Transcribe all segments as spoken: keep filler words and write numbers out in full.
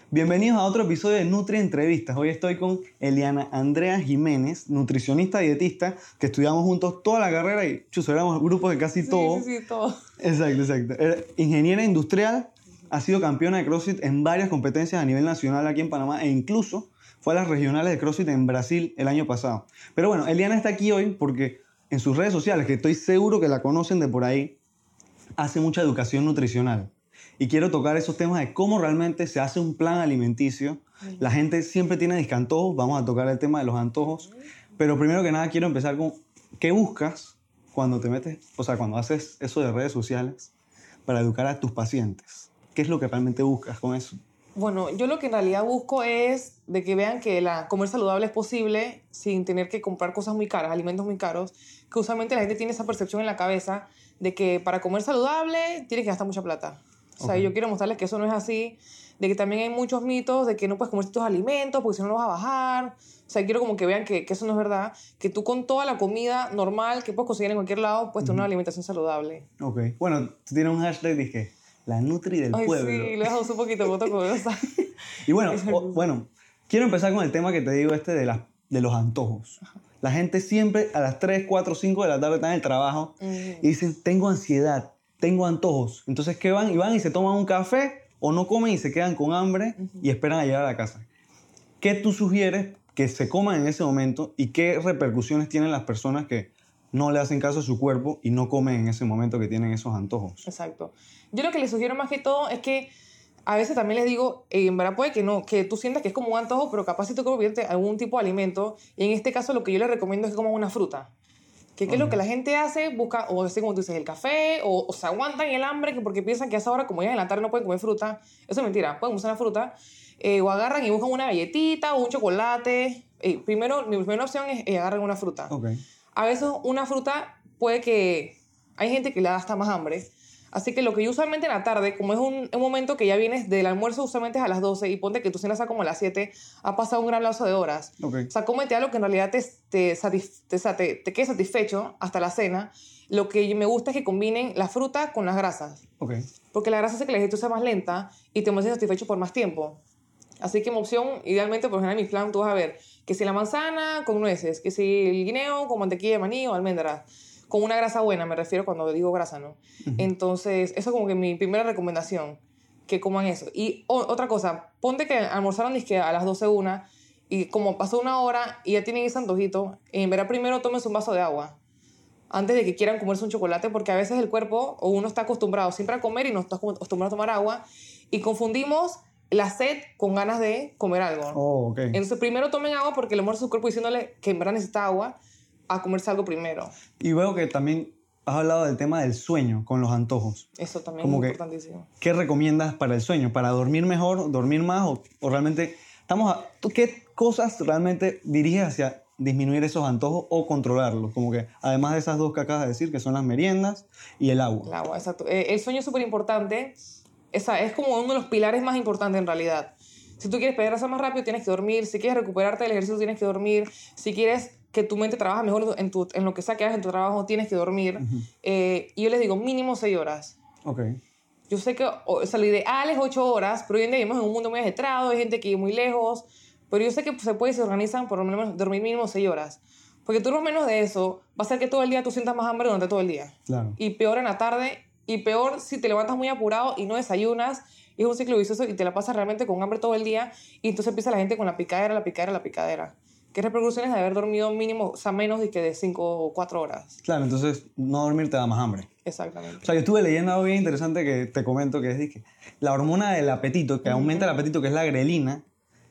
Bienvenidos a otro episodio de Nutri Entrevistas. Hoy estoy con Eliana Andrea Jiménez, nutricionista dietista, que estudiamos juntos toda la carrera y chus, éramos grupos de casi sí, todo. Sí, sí, todo. Exacto, exacto. Era ingeniera industrial, ha sido campeona de CrossFit en varias competencias a nivel nacional aquí en Panamá e incluso fue a las regionales de CrossFit en Brasil el año pasado. Pero bueno, Eliana está aquí hoy porque en sus redes sociales, que estoy seguro que la conocen de por ahí, hace mucha educación nutricional. Y quiero tocar esos temas de cómo realmente se hace un plan alimenticio. Uh-huh. La gente siempre tiene discantojos, vamos a tocar el tema de los antojos. Uh-huh. Pero primero que nada quiero empezar con ¿qué buscas cuando te metes, o sea, cuando haces eso de redes sociales para educar a tus pacientes? ¿Qué es lo que realmente buscas con eso? Bueno, yo lo que en realidad busco es de que vean que la comer saludable es posible sin tener que comprar cosas muy caras, alimentos muy caros, que usualmente la gente tiene esa percepción en la cabeza de que para comer saludable tienes que gastar mucha plata. O sea, okay. Yo quiero mostrarles que eso no es así, de que también hay muchos mitos de que no puedes comer estos alimentos porque si no los vas a bajar. O sea, quiero como que vean que, que eso no es verdad, que tú con toda la comida normal que puedes conseguir en cualquier lado puedes tener uh-huh. una alimentación saludable. Ok. Bueno, tú tienes un hashtag, dije, la Nutri del Ay, pueblo. Sí, le dejamos un poquito, foto con esa. Y bueno, o, bueno, quiero empezar con el tema que te digo este de, la, de los antojos. La gente siempre a las tres, cuatro, cinco de la tarde está en el trabajo uh-huh. y dicen, tengo ansiedad. Tengo antojos. Entonces, ¿qué van? Y van y se toman un café o no comen y se quedan con hambre uh-huh. y esperan a llegar a la casa. ¿Qué tú sugieres que se coman en ese momento y qué repercusiones tienen las personas que no le hacen caso a su cuerpo y no comen en ese momento que tienen esos antojos? Exacto. Yo lo que les sugiero más que todo es que a veces también les digo, eh, en verdad puede que no, que tú sientas que es como un antojo, pero capaz si tú comes algún tipo de alimento. Y en este caso lo que yo les recomiendo es que coman una fruta. Que qué okay. es lo que la gente hace, busca, o así como tú dices, el café, o, o se aguantan el hambre que porque piensan que a esa hora, como ya en la tarde no pueden comer fruta. Eso es mentira, pueden usar la fruta. Eh, o agarran y buscan una galletita o un chocolate. Eh, primero, mi primera opción es eh, agarran una fruta. Okay. A veces una fruta puede que... Hay gente que le da hasta más hambre. Así que lo que yo usualmente en la tarde, como es un, un momento que ya vienes del almuerzo, usualmente es a las doce, y ponte que tu cena sea como a las siete, ha pasado un gran lapso de horas. Okay. O sea, cómete algo que en realidad te, te, satisf- te, te, te quede satisfecho hasta la cena. Lo que me gusta es que combinen la fruta con las grasas. Okay. Porque la grasa hace que la digestión sea más lenta y te mantengas satisfecho por más tiempo. Así que mi opción, idealmente, por ejemplo, en mi plan, tú vas a ver que si la manzana con nueces, que si el guineo con mantequilla de maní o almendras, con una grasa buena, me refiero cuando digo grasa, ¿no? Uh-huh. Entonces, eso es como que mi primera recomendación, que coman eso. Y o, otra cosa, ponte que almorzaron disque a las doce, una, y como pasó una hora y ya tienen ese antojito, en verdad primero tómense un vaso de agua, antes de que quieran comerse un chocolate, porque a veces el cuerpo, o uno está acostumbrado siempre a comer y no está acostumbrado a tomar agua, y confundimos la sed con ganas de comer algo. Oh, okay. Entonces, primero tomen agua porque le muerde su cuerpo diciéndole que en verdad necesita agua, a comerse algo primero. Y veo que también has hablado del tema del sueño con los antojos. Eso también Como es que, importantísimo. ¿qué recomiendas para el sueño? ¿Para dormir mejor, dormir más o, o realmente... Estamos a, ¿tú qué cosas realmente diriges hacia disminuir esos antojos o controlarlos? Como que además de esas dos que acabas de decir, que son las meriendas y el agua. El agua, exacto. Eh, el sueño es súper importante. Esa, es como uno de los pilares más importantes en realidad. Si tú quieres perder grasa más rápido, tienes que dormir. Si quieres recuperarte del ejercicio, tienes que dormir. Si quieres que tu mente trabaje mejor en, tu, en lo que sea que hagas en tu trabajo, tienes que dormir. Uh-huh. Eh, y yo les digo, mínimo seis horas. Ok. Yo sé que o sea, lo ideal es ocho horas, pero hoy en día vivimos en un mundo muy ajetrado, hay gente que vive muy lejos, pero yo sé que se puede, se organizan por lo menos dormir mínimo seis horas. Porque tú no menos de eso, va a hacer que todo el día tú sientas más hambre durante todo el día. Claro. Y peor en la tarde, y peor si te levantas muy apurado y no desayunas, y es un ciclo vicioso y te la pasas realmente con hambre todo el día, y entonces empieza la gente con la picadera, la picadera, la picadera. ¿Qué repercusiones de haber dormido mínimo, o sea, menos de que de cinco o cuatro horas? Claro, entonces no dormir te da más hambre. Exactamente. O sea, yo estuve leyendo algo bien interesante que te comento, que es que la hormona del apetito, que uh-huh. aumenta el apetito, que es la grelina,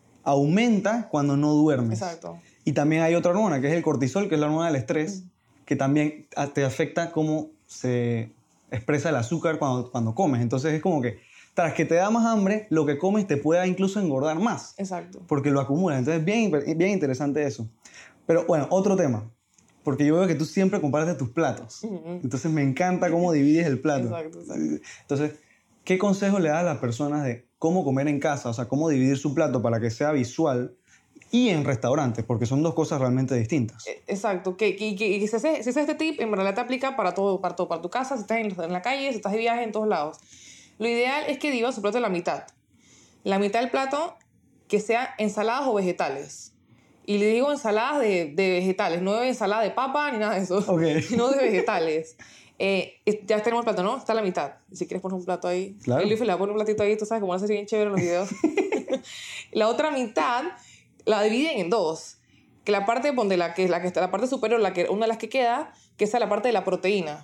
aumenta cuando no duermes. Exacto. Y también hay otra hormona, que es el cortisol, que es la hormona del estrés, uh-huh. que también te afecta cómo se expresa el azúcar cuando, cuando comes. Entonces es como que tras que te da más hambre, lo que comes te puede incluso engordar más. Exacto. Porque lo acumulas. Entonces, bien, bien interesante eso. Pero bueno, otro tema. Porque yo veo que tú siempre compartes tus platos. Uh-huh. Entonces, me encanta cómo divides el plato. Exacto, exacto. Entonces, ¿qué consejo le das a las personas de cómo comer en casa? O sea, cómo dividir su plato para que sea visual y en restaurantes, porque son dos cosas realmente distintas. Exacto. Que, que, que, que si haces si este tip, en realidad te aplica para todo, para todo, para tu casa, si estás en, en la calle, si estás de viaje, en todos lados. Lo ideal es que divas su plato a la mitad. la mitad del plato que sea ensaladas o vegetales. Y le digo ensaladas de, de vegetales, no de ensalada de papa ni nada de eso, Ok. sino de vegetales. Eh, ya tenemos el plato, ¿no? Está a la mitad. Si quieres poner un plato ahí. Claro. El Luis le va a poner un platito ahí, tú sabes cómo lo hace bien chévere en los videos. La otra mitad la dividen en dos. Que la parte donde la que es la que está la parte superior, la que una de las que queda, que es la parte de la proteína.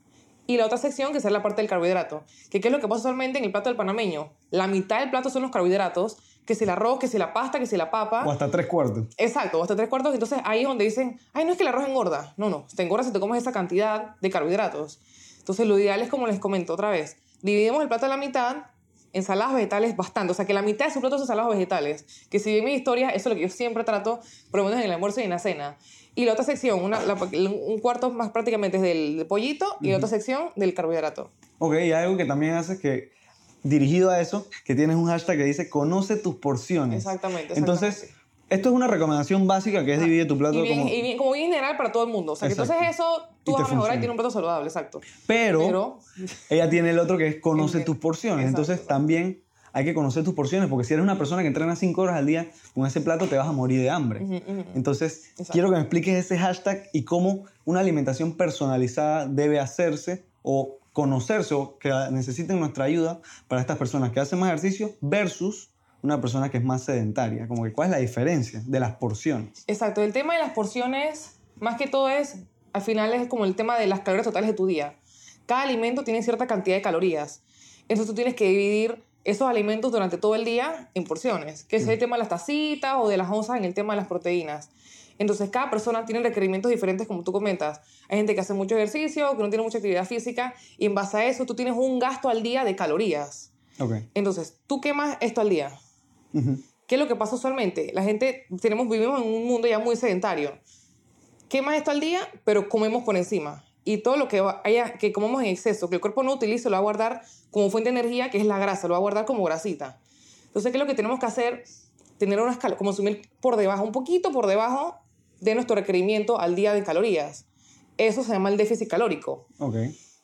Y la otra sección que es la parte del carbohidrato. Que qué es lo que pasa usualmente en el plato del panameño. La mitad del plato son los carbohidratos, que si el arroz, que si la pasta, que si la papa. O hasta tres cuartos. Exacto, o hasta tres cuartos. Entonces ahí es donde dicen, ay, no es que el arroz engorda. No, no, te engorda si te comes esa cantidad de carbohidratos. Entonces lo ideal es, como les comento otra vez, dividimos el plato a la mitad, ensaladas vegetales bastante. O sea, que la mitad de su plato es ensaladas vegetales. Que si bien mi historia, eso es lo que yo siempre trato, por lo menos en el almuerzo y en la cena. Y la otra sección, una, la, un cuarto más prácticamente es del pollito y la otra sección del carbohidrato. Ok, y algo que también haces que, dirigido a eso, que tienes un hashtag que dice conoce tus porciones. Exactamente. exactamente. Entonces, esto es una recomendación básica que es dividir tu plato y bien, como... Y bien, como bien general para todo el mundo. O sea, que entonces eso tú Y te vas a mejorar funciona. y tienes un plato saludable, exacto. Pero, Pero ella tiene el otro que es conoce El- tus porciones. exacto. Entonces, también hay que conocer tus porciones, porque si eres una persona que entrena cinco horas al día, con ese plato te vas a morir de hambre. Ujú, ujú. Entonces, Exacto. quiero que me expliques ese hashtag y cómo una alimentación personalizada debe hacerse o conocerse o que necesiten nuestra ayuda para estas personas que hacen más ejercicio versus una persona que es más sedentaria. Como que, ¿cuál es la diferencia de las porciones? Exacto, el tema de las porciones, más que todo es, al final es como el tema de las calorías totales de tu día. Cada alimento tiene cierta cantidad de calorías. Entonces tú tienes que dividir esos alimentos durante todo el día en porciones, que es el tema de las tacitas o de las onzas en el tema de las proteínas. Entonces cada persona tiene requerimientos diferentes, como tú comentas. Hay gente que hace mucho ejercicio, que no tiene mucha actividad física, y en base a eso tú tienes un gasto al día de calorías. Ok. Entonces, tú quemas esto al día. Ujú. ¿Qué es lo que pasa usualmente? La gente, tenemos, vivimos en un mundo ya muy sedentario. Quemas esto al día, pero comemos por encima. Y todo lo que va- haya, que comemos en exceso, que el cuerpo no utilice, lo va a guardar como fuente de energía, que es la grasa, lo va a guardar como grasita. Entonces, ¿qué es lo que tenemos que hacer? Tener una escala, como consumir por debajo, un poquito por debajo de nuestro requerimiento al día de calorías. Eso se llama el déficit calórico. Ok.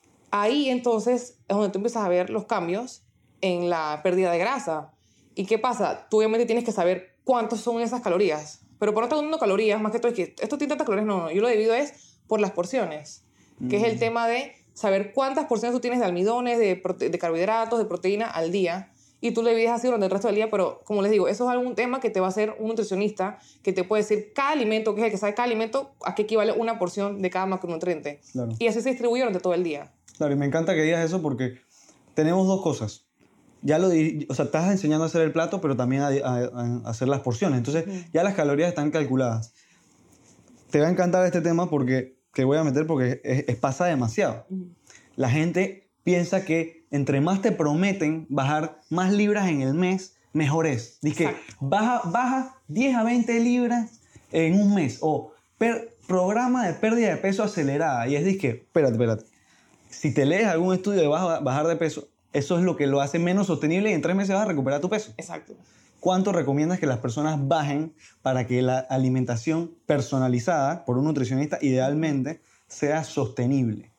Ahí entonces es donde tú empiezas a ver los cambios en la pérdida de grasa. ¿Y qué pasa? Tú obviamente tienes que saber cuántas son esas calorías. Pero por no estar dando calorías, más que todo es que esto tiene tantas calorías, no, no. Yo lo divido es por las porciones, que es el tema de saber cuántas porciones tú tienes de almidones, de, prote- de carbohidratos, de proteína al día. Y tú le divides así durante el resto del día, pero como les digo, eso es algún tema que te va a hacer un nutricionista que te puede decir cada alimento, que es el que sabe cada alimento, a qué equivale una porción de cada macronutriente. Claro. Y así se distribuye durante todo el día. Claro, y me encanta que digas eso porque tenemos dos cosas. Ya lo di- o sea, estás enseñando a hacer el plato, pero también a, a- a hacer las porciones. Entonces, ya las calorías están calculadas. Te va a encantar este tema porque que voy a meter porque es, es- pasa demasiado. La gente piensa que entre más te prometen bajar más libras en el mes, mejor es. Dice, Exacto. baja, baja diez a veinte libras en un mes. O per- programa de pérdida de peso acelerada. Y es de que, espérate, espérate. Si te lees algún estudio de baja- bajar de peso, eso es lo que lo hace menos sostenible y en tres meses vas a recuperar tu peso. Exacto. ¿Cuánto recomiendas que las personas bajen para que la alimentación personalizada por un nutricionista idealmente sea sostenible?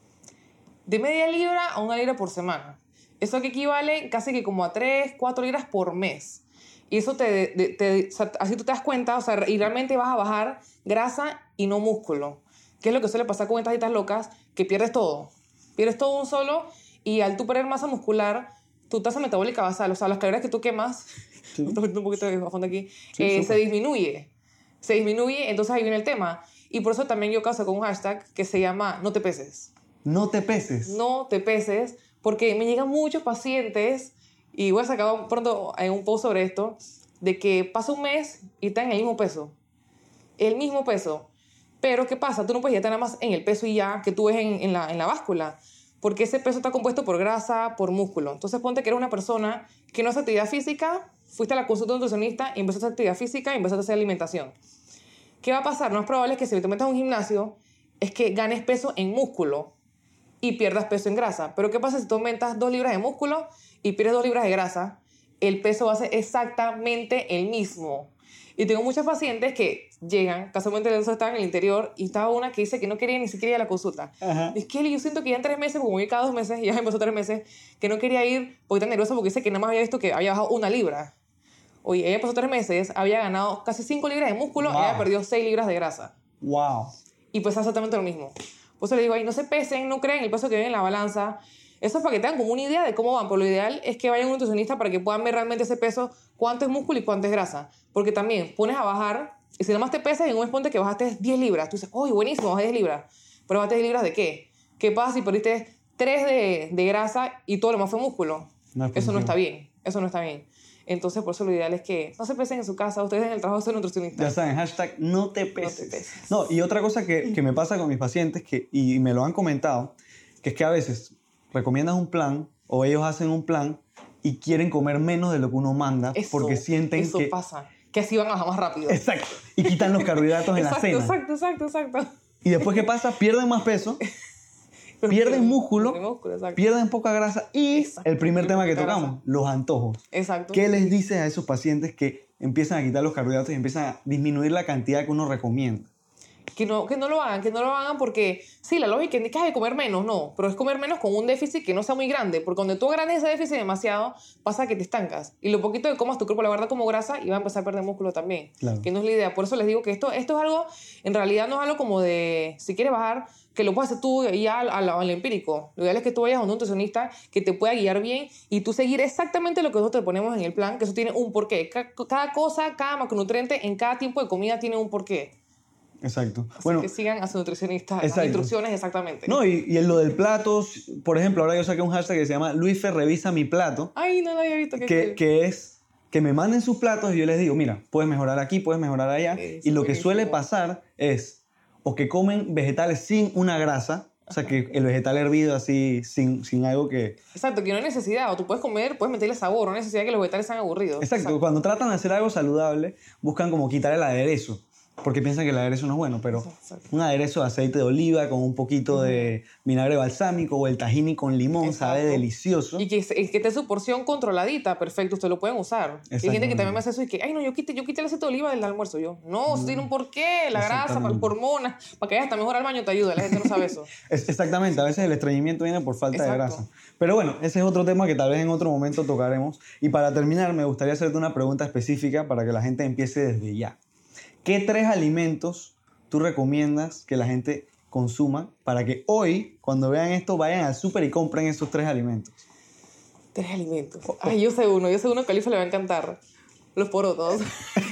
De media libra a una libra por semana. Eso que equivale casi que como a tres, cuatro libras por mes. Y eso te, te- te- o sea, así tú te das cuenta, o sea, y realmente vas a bajar grasa y no músculo. Que es lo que suele pasar con estas dietas locas, que pierdes todo. Pierdes todo un solo y al tú perder masa muscular, tu tasa metabólica basal, o sea, las calorías que tú quemas, Sí. me estoy metiendo un poquito de a fondo aquí, Sí, eh, se súper. disminuye. Se disminuye, entonces ahí viene el tema. Y por eso también yo caso con un hashtag que se llama no te peses. No te peses. No te peses, porque me llegan muchos pacientes, y voy a sacar pronto en un post sobre esto, de que pasa un mes y están en el mismo peso. El mismo peso. Pero ¿qué pasa? Tú no puedes ya estar nada más en el peso y ya que tú ves en, en, la, en la báscula, porque ese peso está compuesto por grasa, por músculo. Entonces ponte que eres una persona que no hace actividad física, fuiste a la consulta de un nutricionista y empezaste a hacer actividad física y empezaste a hacer alimentación. ¿Qué va a pasar? No es probable que si te metas a un gimnasio es que ganes peso en músculo y pierdas peso en grasa. Pero ¿qué pasa si tú aumentas dos libras de músculo y pierdes dos libras de grasa? El peso va a ser exactamente el mismo. Y tengo muchas pacientes que llegan, casualmente los están en el interior, y estaba una que dice que no quería ni siquiera ir a la consulta. Ajá. Es que yo siento que ya en tres meses, como voy cada dos meses, y ya empezó tres meses, que no quería ir porque está nerviosa porque dice que nada más había visto que había bajado una libra. Oye, ella pasó tres meses, había ganado casi cinco libras de músculo, Wow. y ella perdió seis libras de grasa. Wow. Y pues exactamente lo mismo. Por eso le digo ahí, no se pesen, no crean el peso que ven en la balanza. Eso es para que tengan como una idea de cómo van. Pero lo ideal es que vayan a un nutricionista para que puedan ver realmente ese peso, cuánto es músculo y cuánto es grasa. Porque también pones a bajar, y si nada más te pesas, en un mes ponte que bajaste diez libras. Tú dices, uy, buenísimo, bajé diez libras. Pero bajaste diez libras ¿de qué? ¿Qué pasa si perdiste tres de, de grasa y todo lo más fue músculo? No es Eso no positivo. está bien. Eso no está bien. Entonces, por eso lo ideal es que no se pesen en su casa. Ustedes en el trabajo son nutricionistas. Ya saben, hashtag no te peses. No te peses. No, y otra cosa que, que me pasa con mis pacientes, que, y me lo han comentado, que es que a veces recomiendas un plan o ellos hacen un plan y quieren comer menos de lo que uno manda Eso, porque sienten eso que... pasa. Que así van a bajar más rápido. Exacto. Y quitan los carbohidratos en exacto, la cena. exacto, exacto, exacto. Y después, ¿qué pasa? Pierden más peso, Pero pierden músculo, pierden músculo, exacto. pierden poca grasa y Exacto. el primer tema que Poca grasa. tocamos, los antojos. Exacto. ¿Qué les dices a esos pacientes que empiezan a quitar los carbohidratos y empiezan a disminuir la cantidad que uno recomienda? Que no, que no lo hagan, que no lo hagan porque, sí, la lógica indica que hay que comer menos, no, pero es comer menos con un déficit que no sea muy grande, porque cuando tú agrandes ese déficit demasiado, pasa que te estancas. Y lo poquito que comas, tu cuerpo la guarda como grasa y va a empezar a perder músculo también. Claro. Que no es la idea. Por eso les digo que esto, esto es algo, en realidad no es algo como de, si quieres bajar, que lo puedes hacer tú ya al, al, al empírico. Lo ideal es que tú vayas a un nutricionista que te pueda guiar bien y tú seguir exactamente lo que nosotros te ponemos en el plan, que eso tiene un porqué. Ca- Cada cosa, cada macronutriente en cada tipo de comida tiene un porqué. Exacto. Así Bueno, que sigan a su nutricionista, las exacto. instrucciones exactamente. no, y, y en lo del plato, por ejemplo, ahora yo saqué un hashtag que se llama Luisfer revisa mi plato, Ay, no lo había visto. qué que, cool. que es que me manden sus platos y yo les digo, mira, puedes mejorar aquí, puedes mejorar allá. Eso, Y lo que buenísimo. suele pasar es o que comen vegetales sin una grasa, o sea, que el vegetal hervido así, sin, sin algo que... Exacto, que no hay necesidad. O tú puedes comer, puedes meterle sabor, no hay necesidad que los vegetales sean aburridos. Exacto, cuando tratan de hacer algo saludable, buscan como quitar el aderezo, porque piensan que el aderezo no es bueno, pero Exacto. un aderezo de aceite de oliva con un poquito de vinagre balsámico o el tahini con limón sabe Exacto. delicioso. Y que, que esté su porción controladita, perfecto, ustedes lo pueden usar. Y hay gente que también me hace eso y que, ay, no, yo quité, yo quité el aceite de oliva del almuerzo. Yo, no, eso tiene un porqué, la grasa, para Exactamente. hormonas, para que vayas hasta mejor al baño te ayuda. La gente no sabe eso. Es- exactamente, a veces el estreñimiento viene por falta de Exacto. grasa. Pero bueno, ese es otro tema que tal vez en otro momento tocaremos. Y para terminar, me gustaría hacerte una pregunta específica para que la gente empiece desde ya. ¿Qué tres alimentos tú recomiendas que la gente consuma para que hoy, cuando vean esto, vayan al súper y compren esos tres alimentos? Tres alimentos. Ay, yo sé uno, yo sé uno que a Alifa le va a encantar. Los porotos.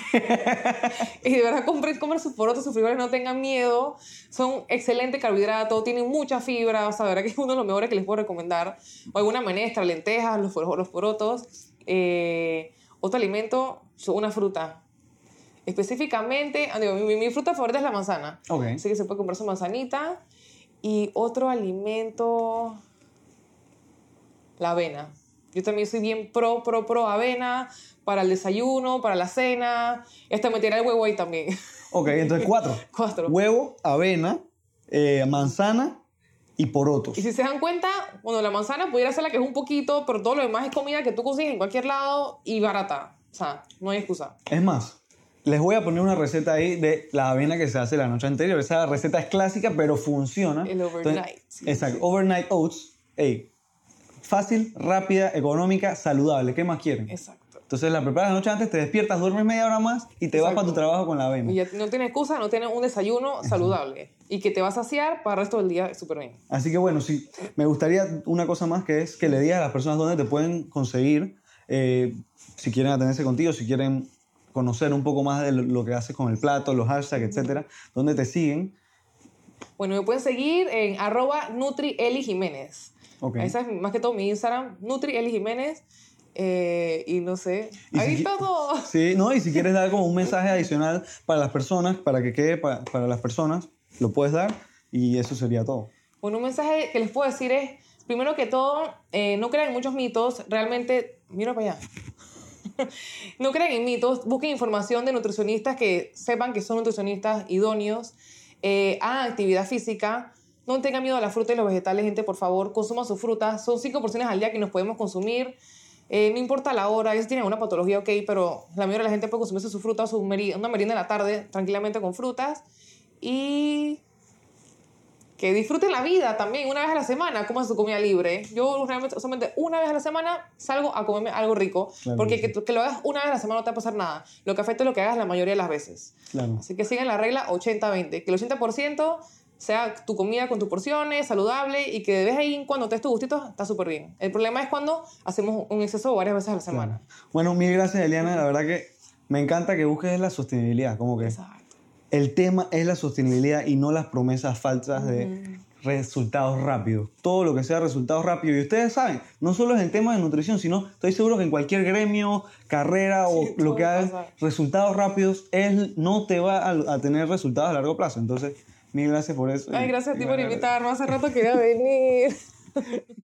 Y de verdad, compren, compren sus porotos, sus frijoles, no tengan miedo. Son excelente carbohidrato, tienen mucha fibra. O sea, de verdad que es uno de los mejores que les puedo recomendar. O alguna menestra, lentejas, los, los porotos. Eh, otro alimento, una fruta. Específicamente, ah, digo, mi, mi fruta favorita es la manzana. Ok. Así que se puede comprar su manzanita. Y otro alimento, la avena. Yo también soy bien pro, pro, pro avena para el desayuno, para la cena. Y hasta meteré el huevo ahí también. Ok, entonces cuatro. Cuatro. Huevo, avena, eh, manzana y porotos. Y si se dan cuenta, bueno, la manzana pudiera ser la que es un poquito, pero todo lo demás es comida que tú consigues en cualquier lado y barata. O sea, no hay excusa. Es más, les voy a poner una receta ahí de la avena que se hace la noche anterior. Esa receta es clásica, pero funciona. El overnight. Entonces, exacto, overnight oats. Ey, fácil, rápida, económica, saludable. ¿Qué más quieren? Exacto. Entonces la preparas la noche antes, te despiertas, duermes media hora más y te vas Exacto. para tu trabajo con la avena. Y ya no tienes excusa, no tienes un desayuno saludable. Y que te vas a saciar para el resto del día súper bien. Así que bueno, sí, me gustaría una cosa más que es que le digas a las personas dónde te pueden conseguir, eh, si quieren atenderse contigo, si quieren conocer un poco más de lo, lo que haces con el plato, los hashtags, etcétera, dónde te siguen. Bueno, me pueden seguir en arroba NutriEli Jiménez. Ok. Esa es más que todo mi Instagram, NutriEli Jiménez. Eh, y no sé, Y ahí si qui- todo. Sí, no, y si quieres dar como un mensaje adicional para las personas, para que quede pa- para las personas, lo puedes dar y eso sería todo. Bueno, un mensaje que les puedo decir es, primero que todo, eh, no crean en muchos mitos, realmente, mira para allá. No crean en mitos, busquen información de nutricionistas que sepan que son nutricionistas idóneos, eh, hagan actividad física, no tengan miedo a la fruta y los vegetales, gente, por favor, consuman sus frutas, son cinco porciones al día que nos podemos consumir. Eh, no importa la hora, si tienen una patología, ok, pero la mayoría de la gente puede consumirse su fruta o su meri una merienda en la tarde tranquilamente con frutas. Y que disfruten la vida también, una vez a la semana, coman su comida libre. Yo realmente solamente una vez a la semana salgo a comerme algo rico, claro, porque que, que lo hagas una vez a la semana no te va a pasar nada. Lo que afecta es lo que hagas la mayoría de las veces. Claro. Así que sigan la regla ochenta veinte, que el ochenta por ciento sea tu comida con tus porciones, saludable, y que de vez ahí cuando te des tu gustito, está súper bien. El problema es cuando hacemos un exceso varias veces a la semana. Claro. Bueno, mil gracias, Eliana. La verdad que me encanta que busques la sostenibilidad, como que exacto. El tema es la sostenibilidad y no las promesas falsas de mm. resultados rápidos. Todo lo que sea resultados rápidos. Y ustedes saben, no solo es en temas de nutrición, sino estoy seguro que en cualquier gremio, carrera sí, o lo que haga, resultados rápidos, él no te va a, a tener resultados a largo plazo. Entonces, mil gracias por eso. Ay, gracias a ti por invitarme. Hace rato quería venir.